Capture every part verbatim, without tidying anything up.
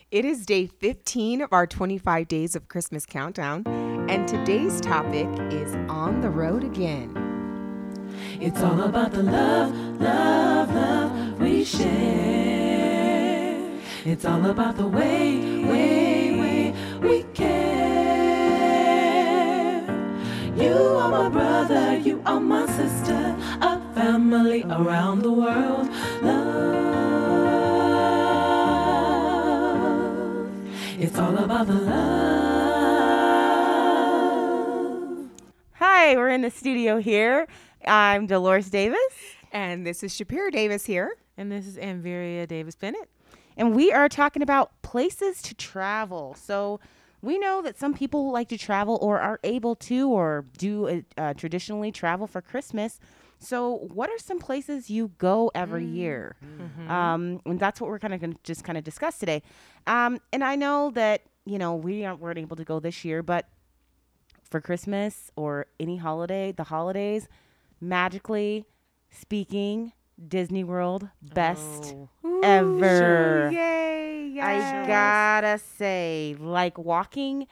It is day fifteen of our twenty-five Days of Christmas Countdown, and today's topic is On the Road Again. It's all about the love, love, love we share. It's all about the way, way, way we care. You are my brother, you are my sister, a family around the world. Love. It's all about the love. Hi, we're in the studio here. I'm Dolores Davis. And this is Shapira Davis here. And this is Anveria Davis Bennett. And we are talking about places to travel. So we know that some people like to travel or are able to or do uh, traditionally travel for Christmas. So what are some places you go every mm. year? Mm-hmm. Um, and that's what we're kind of going to just kind of discuss today. Um, and I know that, you know, we aren't, weren't able to go this year, but for Christmas or any holiday, the holidays, magically speaking, Disney World, best oh. ever. Sure. Yay! Yes. I gotta say, like walking,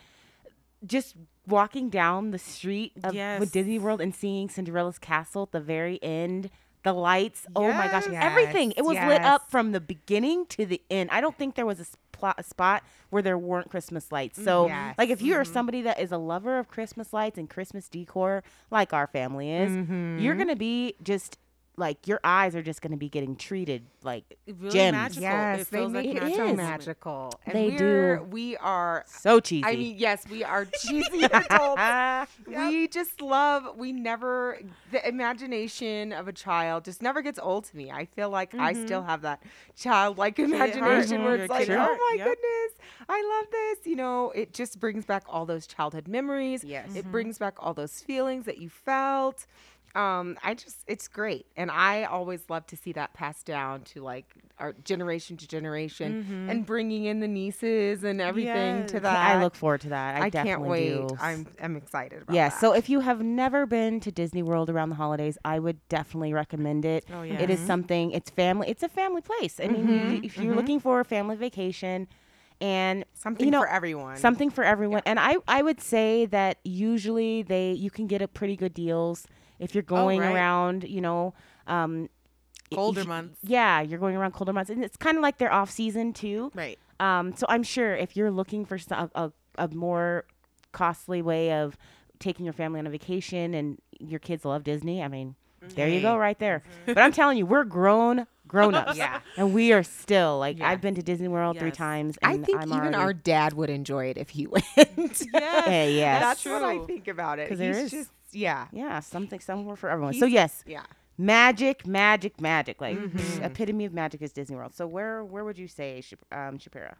just walking down the street of yes. with Disney World and seeing Cinderella's castle at the very end, the lights. Yes. Oh my gosh, yes. everything! It was yes. lit up from the beginning to the end. I don't think there was a, spot, a spot where there weren't Christmas lights. So, yes. like, if you are mm-hmm. somebody that is a lover of Christmas lights and Christmas decor, like our family is, mm-hmm. you're gonna be just. Like, your eyes are just going to be getting treated like really gems. magical. Yes, it they feels make like it magical. so magical. And They we're, do. We are So cheesy. I mean, yes, we are cheesy adults. Yep. We just love, we never, the imagination of a child just never gets old to me. I feel like mm-hmm. I still have that childlike imagination mm-hmm. where Your it's like, kid oh heart. my Yep. goodness, I love this. You know, it just brings back all those childhood memories. Yes. It Mm-hmm. brings back all those feelings that you felt. Um, I just, it's great. And I always love to see that passed down to like our generation to generation Mm-hmm. and bringing in the nieces and everything Yes. to that. I look forward to that. I, I definitely can't wait. do. I'm, I'm excited about yeah. that. So if you have never been to Disney World around the holidays, I would definitely recommend it. Oh, yeah. It is Mhm. something. It's family. It's a family place. I mean, Mhm. you- if you're Mhm. looking for a family vacation, and something you know, for everyone. something for everyone. And I, I would say that usually they you can get a pretty good deals if you're going right. around, you know, um, i- Colder if- months. Yeah, you're going around colder months, and it's kind of like their off season too. Right. Um, so I'm sure if you're looking for some, a, a more costly way of taking your family on a vacation, and your kids love Disney, I mean, there you go, right there. But I'm telling you, we're grown grown ups, Yeah. and we are still like Yeah. I've been to Disney World three Yes. times. I And think I'm even already, our dad would enjoy it if he went. Yes. Yeah, yeah. That's, That's what I true. think about it. 'Cause there He's is. just, yeah. yeah, something somewhere for everyone. He's- so yes, Yeah. magic, magic, magic. Like Mhm. epitome of magic is Disney World. So where where would you say, Shap- um, Shapira?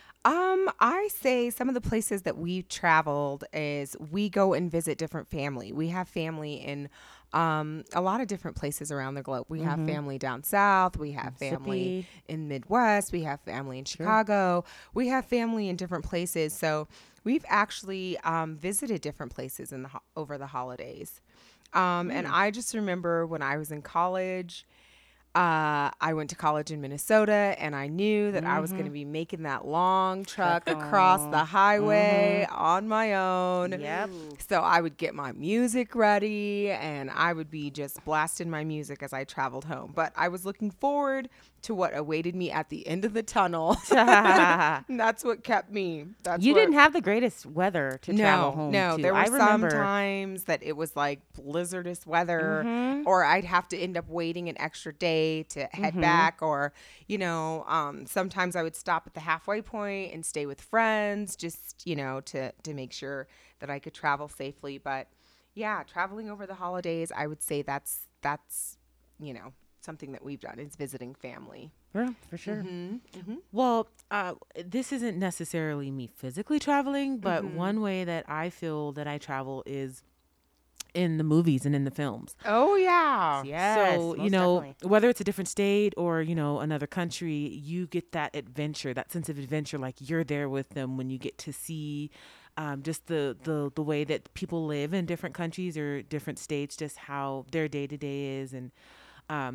Um, I say some of the places that we've traveled is we go and visit different family. We have family in um, a lot of different places around the globe. We have Mhm. family down south. We have family Mississippi. in Midwest. We have family in Chicago. We have family in different places. So we've actually um, visited different places in the ho- over the holidays. Um, And I just remember when I was in college, uh, I went to college in Minnesota, and I knew that I was going to be making that long truck across the highway on my own. Yep. So I would get my music ready, and I would be just blasting my music as I traveled home. But I was looking forward to what awaited me at the end of the tunnel. And that's what kept me. That's You what, didn't have the greatest weather to no, travel home no. to. There were I some remember. times that it was like blizzardous weather, Mhm. or I'd have to end up waiting an extra day to head Mhm. back, or you know, um, sometimes I would stop at the halfway point and stay with friends, just you know, to to make sure that I could travel safely. But yeah, traveling over the holidays, I would say that's that's you know something that we've done is visiting family. Yeah, for sure. Mm-hmm. Mm-hmm. Well, uh, this isn't necessarily me physically traveling, but Mhm. one way that I feel that I travel is in the movies and in the films. Oh yeah. Yes, so, most you know, definitely. whether it's a different state or, you know, another country, you get that adventure, that sense of adventure, like you're there with them when you get to see um, just the, the, the way that people live in different countries or different states, just how their day to day is. And um,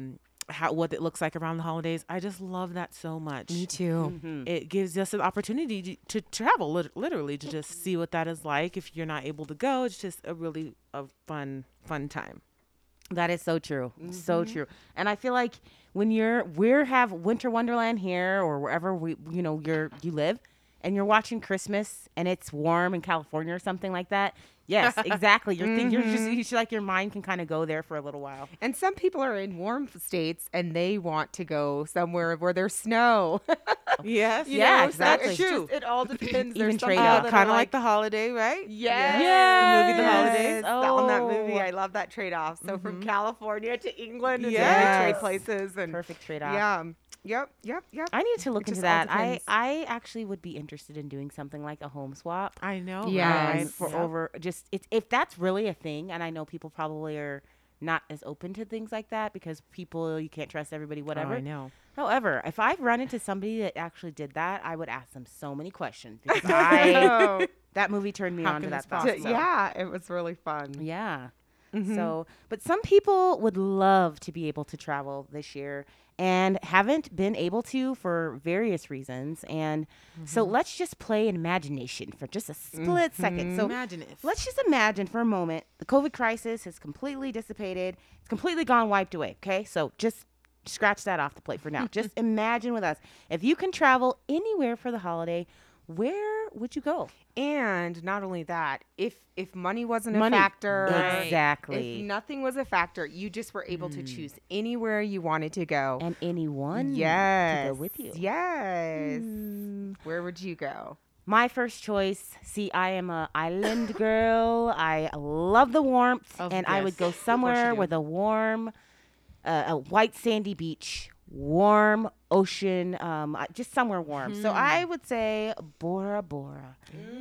how what it looks like around the holidays. I just love that so much. Me too. Mm-hmm. It gives us an opportunity to, to travel, lit- literally, to just see what that is like. If you're not able to go, it's just a really a fun, fun time. That is so true. So true. And I feel like when you're we're have Winter Wonderland here or wherever we you know you're you live and you're watching Christmas and it's warm in California or something like that. Yes, exactly. You're think, you're just you should, like your mind can kind of go there for a little while. And some people are in warm states and they want to go somewhere where there's snow. Yes. You Yeah, know, so exactly. it's just- it all depends. Even There's some trade people off. that are Kind of like the holiday, right? Yes. Yes. The movie The Holidays. Yes. On that Oh. movie, I love that trade off. So from California to England, and Yes. yeah, trade places and Perfect trade off. yeah, yep, yep, yep. I need to look It into just all that. I depends. I actually would be interested in doing something like a home swap. I know. Yes. Right? um, for Yep. over just it's if that's really a thing, and I know people probably are not as open to things like that because people you can't trust everybody, whatever. Oh, I know. However, if I've run into somebody that actually did that, I would ask them so many questions because I Oh, that movie turned me How on to can that this thought. t- possible? so- yeah, it was really fun. yeah. Mhm. So, but some people would love to be able to travel this year and haven't been able to for various reasons. And so let's just play in imagination for just a split second. So Imagine if. let's just imagine for a moment the COVID crisis has completely dissipated. It's completely gone, wiped away. Okay. So just scratch that off the plate for now. Just imagine with us. If you can travel anywhere for the holiday, where would you go? And not only that, if if money wasn't Money. a factor, Right. Exactly. if nothing was a factor, you just were able to choose anywhere you wanted to go. And anyone yes, to go with you. Yes. Mm. Where would you go? My first choice. See, I am a island girl. I love the warmth, Of- and I would yes, go of course you somewhere do. with a warm, uh, a white sandy beach, warm ocean, um, uh, just somewhere warm. So I would say Bora Bora.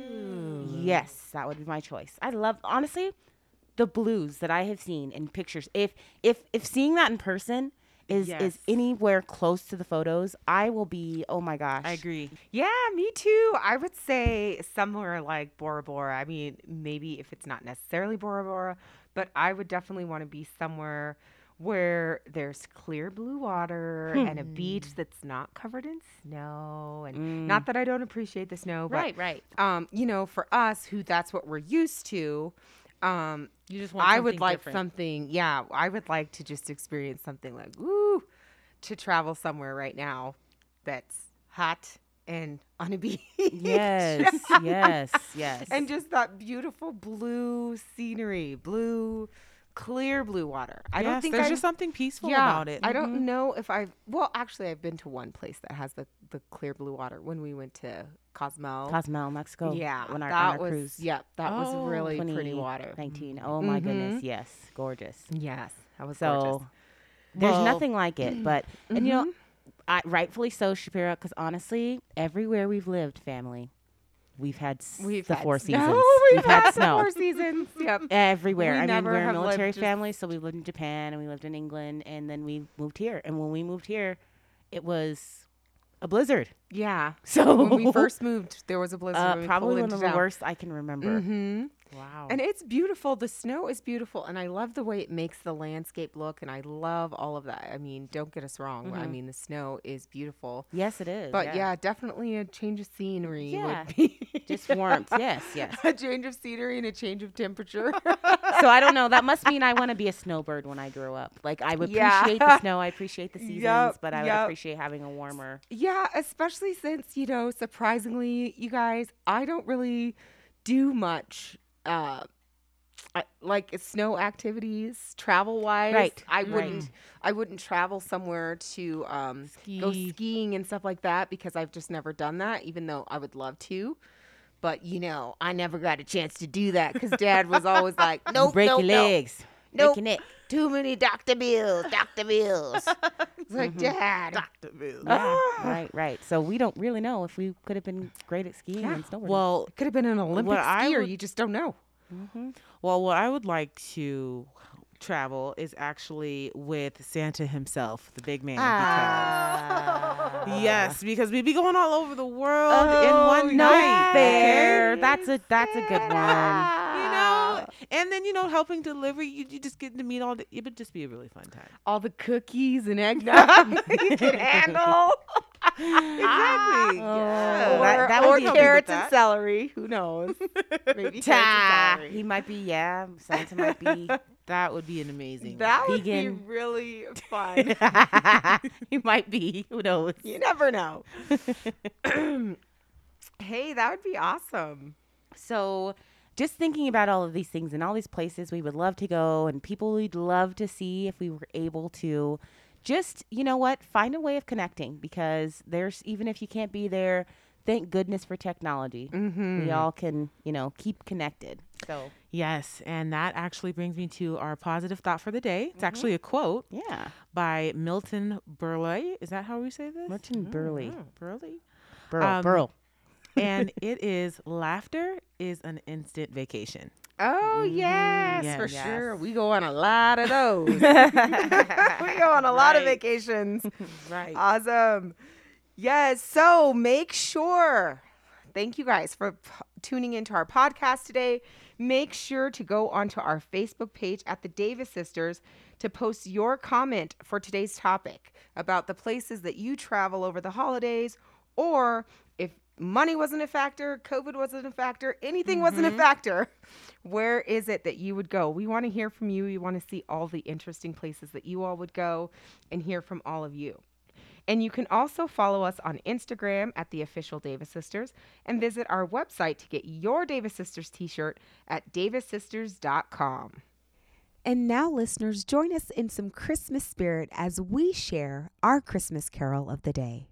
Yes, that would be my choice. I love, honestly, the blues that I have seen in pictures. If if if seeing that in person is Yes. is anywhere close to the photos, I will be. Oh my gosh. I agree. Yeah, me too. I would say somewhere like Bora Bora. I mean, maybe if it's not necessarily Bora Bora, but I would definitely want to be somewhere where there's clear blue water and a beach that's not covered in snow. And not that I don't appreciate the snow, but Right, right. um, you know, for us who that's what we're used to, um, You just want I would something like different. something. Yeah, I would like to just experience something like, woo, to travel somewhere right now that's hot and on a beach. Yes, yes, yes. And just that beautiful blue scenery, blue, clear blue water. I don't Yes, think there's I've- just something peaceful yeah, about it. I don't know if I've. Well, actually, I've been to one place that has the the clear blue water when we went to Cozumel. Cozumel, Mexico. yeah, when our, that on our was. cruise. Yep, that Oh, was really pretty twenty water. nineteen. Oh my goodness, Mhm. yes, gorgeous. Yes, that was So gorgeous. there's Well- nothing like it, but and you know, Mm-hmm. I, rightfully so, Shapira, because honestly, everywhere we've lived, family, we've had s- We've the had four snow. seasons. We've, had, had the snow four seasons. Yep. everywhere. We I mean, never we're a have lived military just- family, so we lived in Japan and we lived in England, and then we moved here. And when we moved here, it was a blizzard. Yeah. So When we first moved, there was a blizzard. uh, when we probably pulled one into of the town. worst I can remember. Mm-hmm. Wow. And it's beautiful. The snow is beautiful, and I love the way it makes the landscape look. And I love all of that. I mean, don't get us wrong. I mean, the snow is beautiful. yes, it is. But yeah. definitely a change of scenery Yeah. would be just warmth. Yes, yes. a change of scenery and a change of temperature. So I don't know. That must mean I want to be a snowbird when I grow up. Like I would Yeah. appreciate the snow. I appreciate the seasons, Yup, but I would yup. appreciate having a warmer. Yeah, especially since, you know, surprisingly, you guys, I don't really do much uh I, like snow activities travel wise. Right, I right. wouldn't I wouldn't travel somewhere to um go Ski. skiing and stuff like that because I've just never done that, even though I would love to. But you know, I never got a chance to do that because Dad was always like, "Nope, break nope, your nope. legs. Nope. Break your neck. Too many doctor bills, doctor bills." It's like, Mm-hmm. Dad. Yeah, right, right. So we don't really know if we could have been great at skiing Yeah. and snowboarding. Well, Could have been an Olympic What I skier. would- You just don't know. well, what I would like to travel is actually with Santa himself, the big man. Ah. Because, yes, because we be going all over the world Oh, in one no night. fair. okay? That's a that's a good one. You know, And then, you know, helping deliver, you, you just get to meet all the, it would just be a really fun time. All the cookies and eggnog you can handle. Exactly. Oh, Yeah. that- Or, that would or be good carrots with and that. celery. Who knows? Maybe carrots and Ta. celery. He might be, yeah. Santa might be. That would be an amazing. That would Vegan. be really fun. He might be. Who knows? You never know. Hey, that would be awesome. So, just thinking about all of these things and all these places we would love to go and people we'd love to see if we were able to, just, you know what, find a way of connecting, because there's, even if you can't be there, thank goodness for technology. Mm-hmm. We all can, you know, keep connected. So, Yes, and that actually brings me to our positive thought for the day. It's actually a quote yeah. by Milton Berle. Is that how we say this? Merton Burley. Burley. Burl. Um, Burl. And it is, laughter is an instant vacation. Oh, yes, Yes. for Yes. sure. We go on a lot of those. we go on a lot of Right. vacations. Right. Awesome. Yes. So make sure, thank you guys for p- tuning into our podcast today. Make sure to go onto our Facebook page at the Davis Sisters to post your comment for today's topic about the places that you travel over the holidays, or if money wasn't a factor, COVID wasn't a factor, anything wasn't a factor, where is it that you would go? We want to hear from you. We want to see all the interesting places that you all would go and hear from all of you. And you can also follow us on Instagram at the official Davis Sisters and visit our website to get your Davis Sisters t-shirt at davis sisters dot com. And now, listeners, join us in some Christmas spirit as we share our Christmas carol of the day.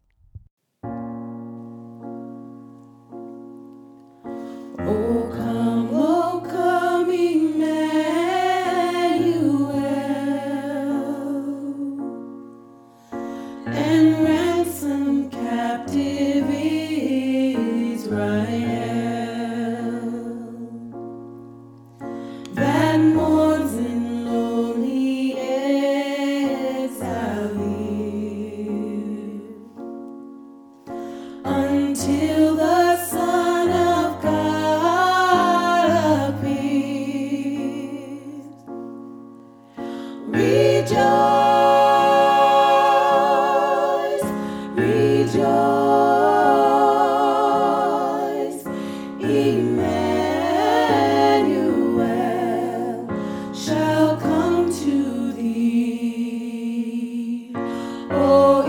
Oh, come, oh, come, Emmanuel, and ransom captive Israel, that mourns in lonely exile here, until the Son of God appears. Rejoice, rejoice, Emmanuel shall come to thee. Oh,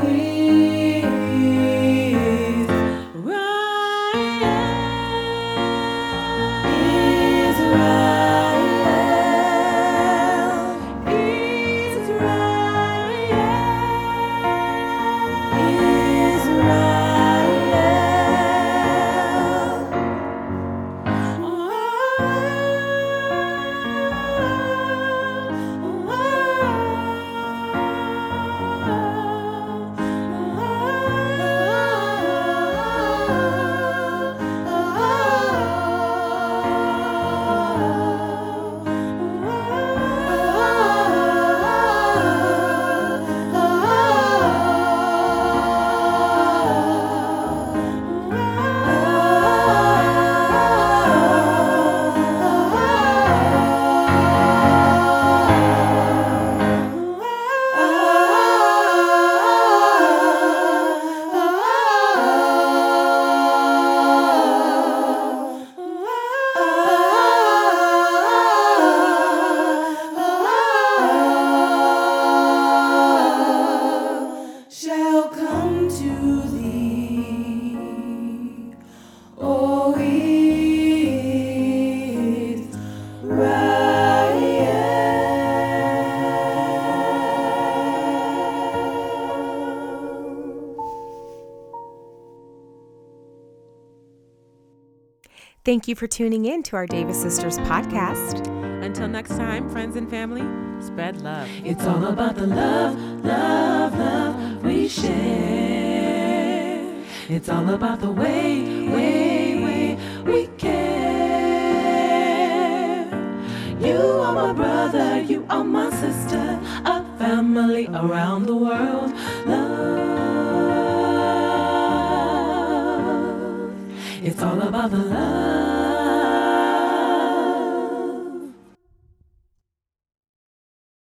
shall come to thee. Oh, Israel. Thank you for tuning in to our Davis Sisters podcast. Until next time, friends and family, spread love. It's all about the love, love, love we share. It's all about the way, way, way we care. You are my brother, you are my sister, a family around the world. Love. It's all about the love.